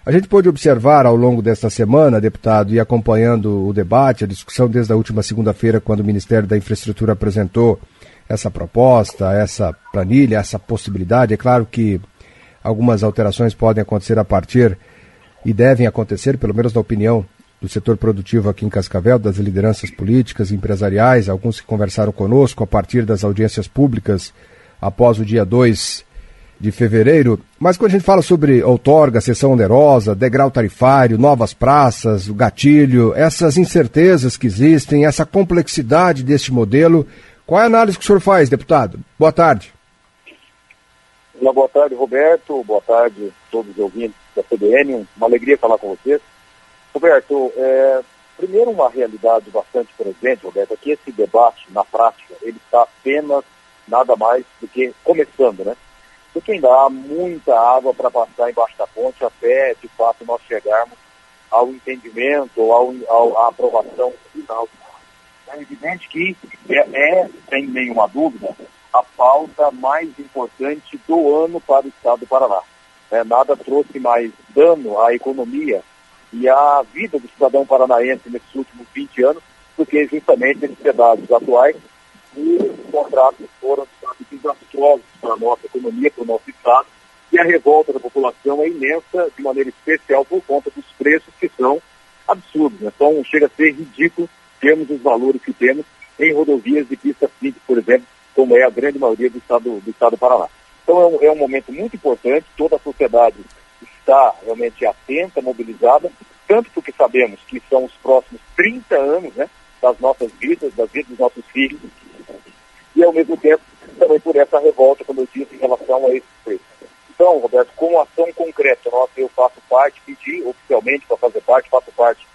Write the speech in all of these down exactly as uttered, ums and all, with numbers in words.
A gente pôde observar ao longo desta semana, deputado, e acompanhando o debate, a discussão desde a última segunda-feira, quando o Ministério da Infraestrutura apresentou essa proposta, essa planilha, essa possibilidade. É claro que algumas alterações podem acontecer a partir e devem acontecer, pelo menos na opinião do setor produtivo aqui em Cascavel, das lideranças políticas, empresariais, alguns que conversaram conosco a partir das audiências públicas após o dia dois de fevereiro. Mas quando a gente fala sobre outorga, sessão onerosa, degrau tarifário, novas praças, o gatilho, essas incertezas que existem, essa complexidade deste modelo, qual é a análise que o senhor faz, deputado? Boa tarde. Olá, boa tarde, Roberto. Boa tarde a todos os ouvintes da C B N. Uma alegria falar com você. Roberto, é, primeiro uma realidade bastante presente, Roberto, é que esse debate, na prática, ele está apenas nada mais do que começando, né? Porque ainda há muita água para passar embaixo da ponte até, de fato, nós chegarmos ao entendimento, ao, ao, à aprovação final. É evidente que é, é, sem nenhuma dúvida, a pauta mais importante do ano para o Estado do Paraná. É, nada trouxe mais dano à economia e à vida do cidadão paranaense nesses últimos vinte anos do que justamente esses pedágios atuais. E os contratos foram desastrosos para a nossa economia, para o nosso Estado, e a revolta da população é imensa, de maneira especial por conta dos preços que são absurdos, né? Então chega a ser ridículo termos os valores que temos em rodovias de pista simples, por exemplo, como é a grande maioria do Estado do, estado do Paraná. Então é um, é um momento muito importante, toda a sociedade está realmente atenta, mobilizada, tanto porque sabemos que são os próximos trinta anos, né, das nossas vidas, das vidas dos nossos filhos, e ao mesmo tempo também por essa revolta, como eu disse, em relação a esses preços. Então, Roberto, como ação concreta, nós, eu faço parte, pedi oficialmente para fazer parte, faço parte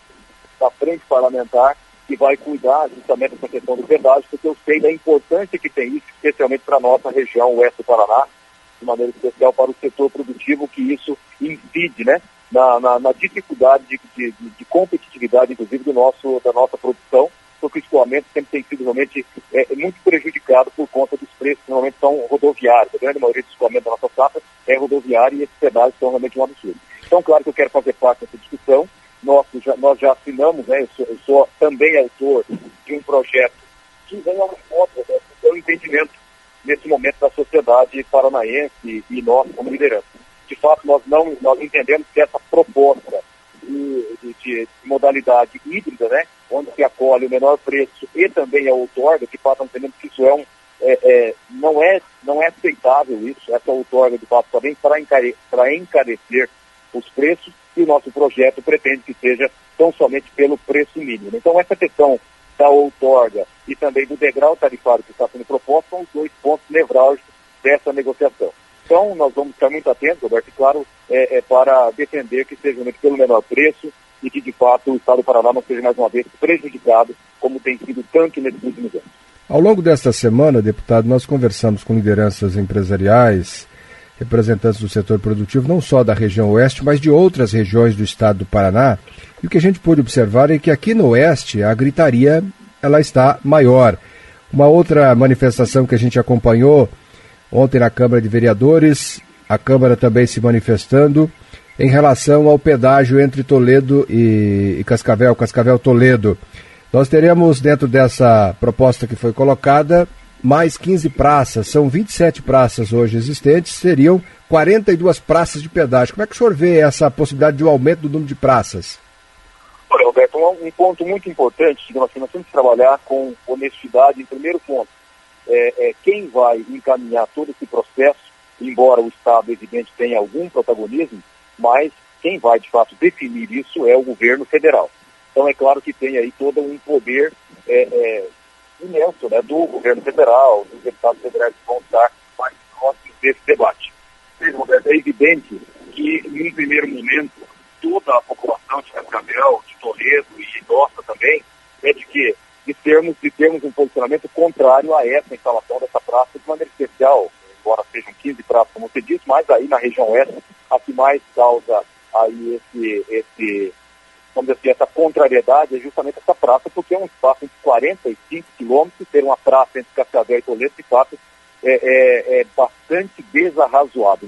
da frente parlamentar que vai cuidar justamente dessa questão do pedágio, porque eu sei da importância que tem isso, especialmente para a nossa região oeste do Paraná, de maneira especial para o setor produtivo, que isso incide, né, na, na, na dificuldade de, de, de competitividade, inclusive, do nosso, da nossa produção, porque o escoamento sempre tem sido realmente é, muito prejudicado por conta dos preços que normalmente são rodoviários. A grande maioria do escoamento da nossa safra é rodoviária e esses pedágios são realmente um absurdo. Então, claro que eu quero fazer parte dessa discussão. Nós já, nós já assinamos, né, eu, sou, eu sou também autor de um projeto que vem ao encontro do seu entendimento nesse momento da sociedade paranaense e, e nós como liderança. De fato, nós, não, nós entendemos que essa proposta de, de, de modalidade híbrida, né, onde se acolhe o menor preço e também a outorga, de fato, nós entendemos que isso é um, é, é, não, é, não é aceitável isso, essa outorga, de fato, também para encare, para encarecer os preços, e o nosso projeto pretende que seja tão somente pelo preço mínimo. Então, essa questão da outorga e também do degrau tarifário que está sendo proposto são os dois pontos nevrálgicos dessa negociação. Então, nós vamos estar muito atentos, Roberto, e claro, é, é para defender que seja pelo menor preço e que, de fato, o Estado do Paraná não seja, mais uma vez, prejudicado, como tem sido tanto nesses últimos anos. Ao longo desta semana, deputado, nós conversamos com lideranças empresariais, representantes do setor produtivo, não só da região oeste, mas de outras regiões do estado do Paraná. E o que a gente pôde observar é que aqui no oeste a gritaria ela está maior. Uma outra manifestação que a gente acompanhou ontem na Câmara de Vereadores, a Câmara também se manifestando em relação ao pedágio entre Toledo e, e Cascavel, Cascavel-Toledo. Nós teremos dentro dessa proposta que foi colocada mais quinze praças, são vinte e sete praças hoje existentes, seriam quarenta e duas praças de pedágio. Como é que o senhor vê essa possibilidade de um aumento do número de praças? Olha, Roberto, um, um ponto muito importante, que nós temos que trabalhar com honestidade em primeiro ponto. É, é, quem vai encaminhar todo esse processo, embora o Estado, evidente, tenha algum protagonismo, mas quem vai, de fato, definir isso é o governo federal. Então, é claro que tem aí todo um poder é, é, imenso, né, do governo federal, dos deputados federais que vão estar mais próximos desse debate. É evidente que, em um primeiro momento, toda a população de Cascavel, de Toledo e nossa também, é de que de termos, de termos um posicionamento contrário a essa instalação dessa praça de maneira especial, embora sejam quinze praças, como você disse, mas aí na região oeste, a que mais causa aí esse, esse vamos dizer assim, essa contrariedade é justamente essa praça, porque é um espaço de quarenta e cinco quilômetros, ter uma praça entre Cascavel e Toledo, de fato, é, é, é bastante desarrazoado, né?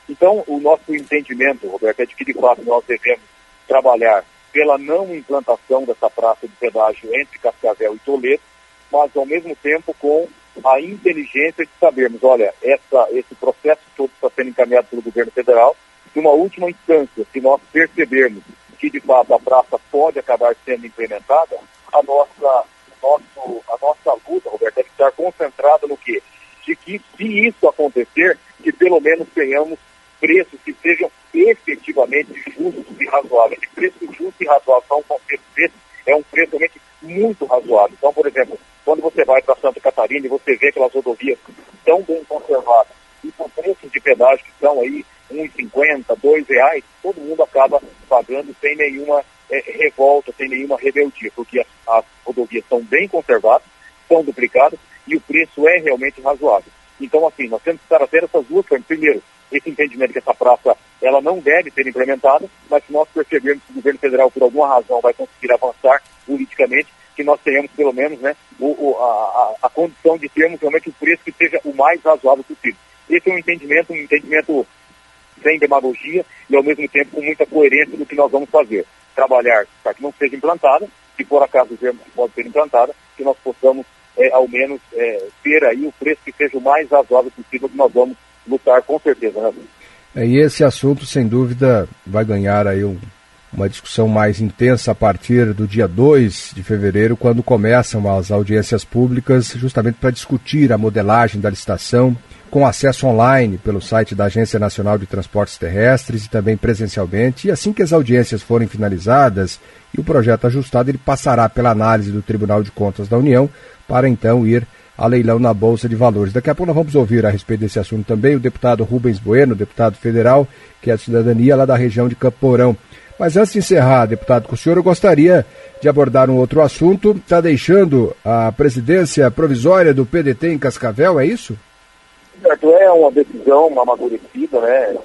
Então, o nosso entendimento, Roberto, é de que, de fato, nós devemos trabalhar pela não implantação dessa praça de pedágio entre Cascavel e Toledo, mas, ao mesmo tempo, com a inteligência de sabermos, olha, essa, esse processo todo está sendo encaminhado pelo governo federal, de uma última instância, se nós percebermos que, de fato, a praça pode acabar sendo implementada, a nossa, nosso, a nossa luta, Roberto, deve estar concentrada no quê? De que, se isso acontecer, que pelo menos tenhamos preços que sejam efetivamente justos e razoáveis. E preço justo e razoável para um conceito desse é um preço realmente muito razoável. Então, por exemplo, quando você vai para Santa Catarina e você vê aquelas rodovias tão bem conservadas e com preços de pedágio que são aí um real e cinquenta centavos, dois reais, todo mundo acaba pagando sem nenhuma é, revolta, sem nenhuma rebeldia, porque as, as rodovias são bem conservadas, são duplicadas e o preço é realmente razoável. Então, assim, nós temos que estar até essas duas coisas. Primeiro, esse entendimento que essa praça ela não deve ser implementada, mas se nós percebermos que o governo federal, por alguma razão, vai conseguir avançar politicamente, que nós tenhamos, pelo menos, né, o, o, a, a condição de termos realmente o preço que seja o mais razoável possível. Esse é um entendimento, um entendimento sem demagogia e, ao mesmo tempo, com muita coerência do que nós vamos fazer. Trabalhar para que não seja implantada, se por acaso vermos que pode ser implantada, que nós possamos, é, ao menos, é, ter aí o preço que seja o mais razoável possível, que nós vamos lutar com certeza, né? É, e esse assunto, sem dúvida, vai ganhar aí um, uma discussão mais intensa a partir do dia dois de fevereiro, quando começam as audiências públicas, justamente para discutir a modelagem da licitação, com acesso online pelo site da Agência Nacional de Transportes Terrestres e também presencialmente. E assim que as audiências forem finalizadas e o projeto ajustado, ele passará pela análise do Tribunal de Contas da União para então ir a leilão na Bolsa de Valores. Daqui a pouco nós vamos ouvir a respeito desse assunto também o deputado Rubens Bueno, deputado federal, que é de cidadania lá da região de Campo Mourão. Mas antes de encerrar, deputado, com o senhor, eu gostaria de abordar um outro assunto. Está deixando a presidência provisória do P D T em Cascavel, é isso? Certo, é uma decisão amadurecida, né?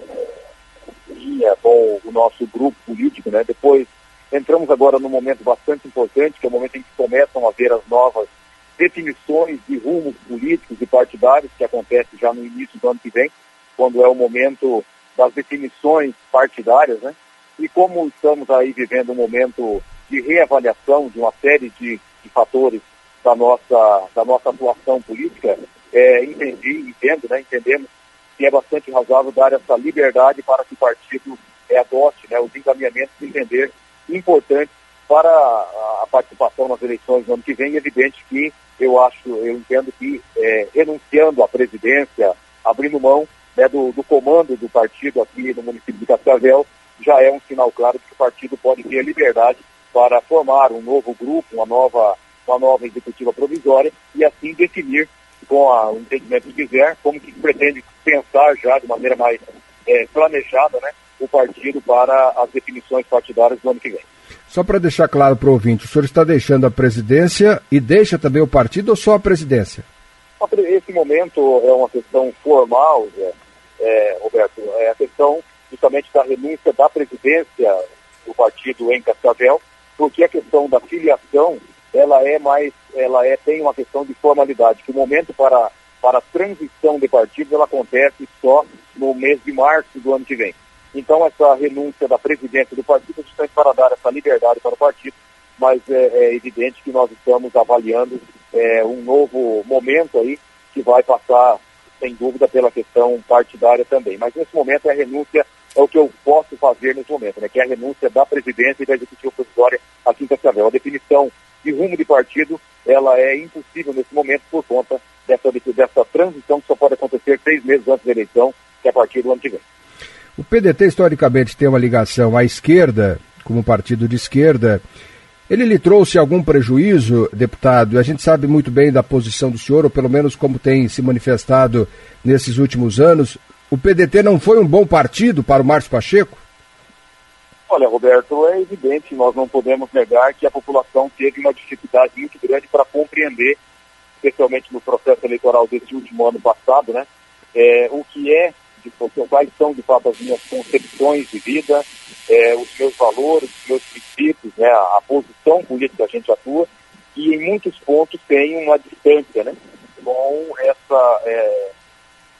E é bom o nosso grupo político, né? Depois entramos agora num momento bastante importante, que é o momento em que começam a haver as novas definições de rumos políticos e partidários, que acontece já no início do ano que vem, quando é o momento das definições partidárias, né? E como estamos aí vivendo um momento de reavaliação de uma série de, de fatores da nossa, da nossa atuação política, é, entendi, entendo, né? Entendemos que é bastante razoável dar essa liberdade para que o partido é, adote, né, os encaminhamentos de entender importantes para a participação nas eleições no ano que vem. É evidente que eu acho, eu entendo que é, renunciando à presidência, abrindo mão, né, do, do comando do partido aqui no município de Cascavel, já é um sinal claro de que o partido pode ter liberdade para formar um novo grupo, uma nova, uma nova executiva provisória e assim definir com a, o entendimento que quiser, como que pretende pensar já de maneira mais é, planejada, né, o partido para as definições partidárias do ano que vem. Só para deixar claro para o ouvinte, o senhor está deixando a presidência e deixa também o partido ou só a presidência? Esse momento é uma questão formal, é, é, Roberto, é a questão justamente da renúncia da presidência do partido em Cascavel, porque a questão da filiação, ela é mais, ela é, tem uma questão de formalidade, que o momento para, para a transição de partidos, ela acontece só no mês de março do ano que vem. Então, essa renúncia da presidência do partido é justamente para dar essa liberdade para o partido, mas é, é evidente que nós estamos avaliando é, um novo momento aí, que vai passar, sem dúvida, pela questão partidária também. Mas nesse momento a renúncia é o que eu posso fazer nesse momento, né, que é a renúncia da presidência e da executiva provisória aqui em Cascavel. A definição de rumo de partido, ela é impossível nesse momento por conta dessa, dessa transição que só pode acontecer seis meses antes da eleição, que é a partir do ano que vem. O P D T historicamente tem uma ligação à esquerda, como partido de esquerda. Ele lhe trouxe algum prejuízo, deputado? A gente sabe muito bem da posição do senhor, ou pelo menos como tem se manifestado nesses últimos anos. O P D T não foi um bom partido para o Márcio Pacheco? Olha, Roberto, é evidente, nós não podemos negar que a população teve uma dificuldade muito grande para compreender, especialmente no processo eleitoral desse último ano passado, né, é, o que é, de, quais são de fato as minhas concepções de vida, é, os meus valores, os meus princípios, né, a, a posição política que a gente atua, e em muitos pontos tem uma distância, né, com essa, é,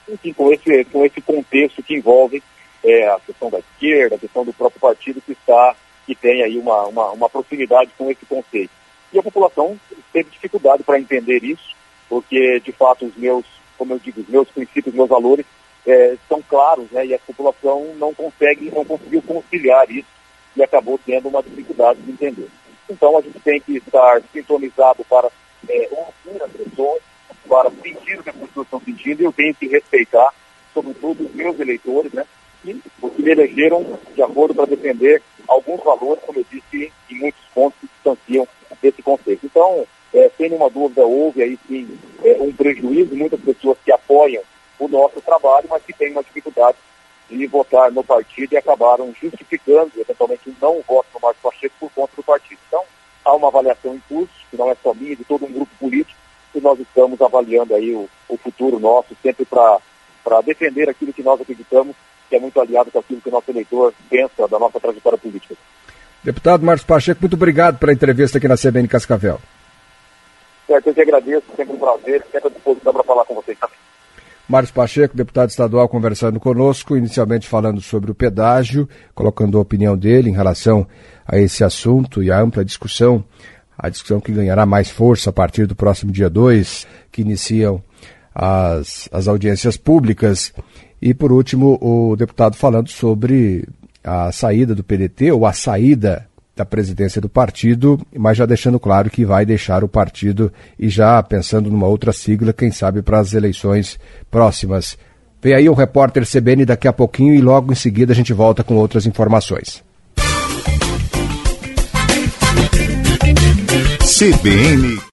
enfim, com esse, com esse contexto que envolve é, a questão da esquerda, a questão do próprio partido que está, que tem aí uma, uma, uma proximidade com esse conceito. E a população teve dificuldade para entender isso, porque, de fato, os meus, como eu digo, os meus princípios, meus valores é, são claros, né, e a população não consegue, não conseguiu conciliar isso e acabou tendo uma dificuldade de entender. Então, a gente tem que estar sintonizado para é, ouvir as pessoas, para sentir o que as pessoas estão sentindo, e eu tenho que respeitar, sobretudo, os meus eleitores, né, e os que me elegeram de acordo para defender alguns valores, como eu disse, em muitos pontos que distanciam desse conceito. Então, é, sem nenhuma dúvida, houve aí sim é, um prejuízo, muitas pessoas que apoiam o nosso trabalho, mas que têm uma dificuldade de votar no partido e acabaram justificando, eventualmente, não o voto no Márcio Pacheco por conta do partido. Então, há uma avaliação em curso, que não é só minha, de todo um grupo político, e nós estamos avaliando aí o, o futuro nosso, sempre para defender aquilo que nós acreditamos, que é muito aliado com aquilo que o nosso eleitor pensa da nossa trajetória política. Deputado Márcio Pacheco, muito obrigado pela entrevista aqui na C B N Cascavel. Certo, eu que agradeço, sempre um prazer, sempre à disposição para falar com vocês também. Márcio Pacheco, deputado estadual, conversando conosco, inicialmente falando sobre o pedágio, colocando a opinião dele em relação a esse assunto e a ampla discussão, a discussão que ganhará mais força a partir do próximo dia dois, que iniciam as, as audiências públicas. E, por último, o deputado falando sobre a saída do P D T, ou a saída da presidência do partido, mas já deixando claro que vai deixar o partido e já pensando numa outra sigla, quem sabe para as eleições próximas. Vem aí o repórter C B N daqui a pouquinho e logo em seguida a gente volta com outras informações. C B N